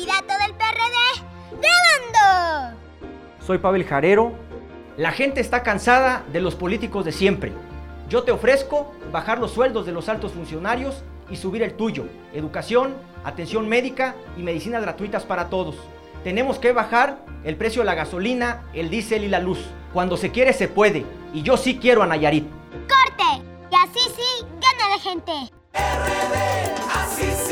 candidato del PRD, grabando. Soy Pavel Jarero. La gente está cansada de los políticos de siempre. Yo te ofrezco bajar los sueldos de los altos funcionarios y subir el tuyo. Educación, atención médica y medicinas gratuitas para todos. Tenemos que bajar el precio de la gasolina, el diésel y la luz. Cuando se quiere se puede. Y yo sí quiero a Nayarit. ¡Corte! Y así sí, gana la gente. RD, así sí.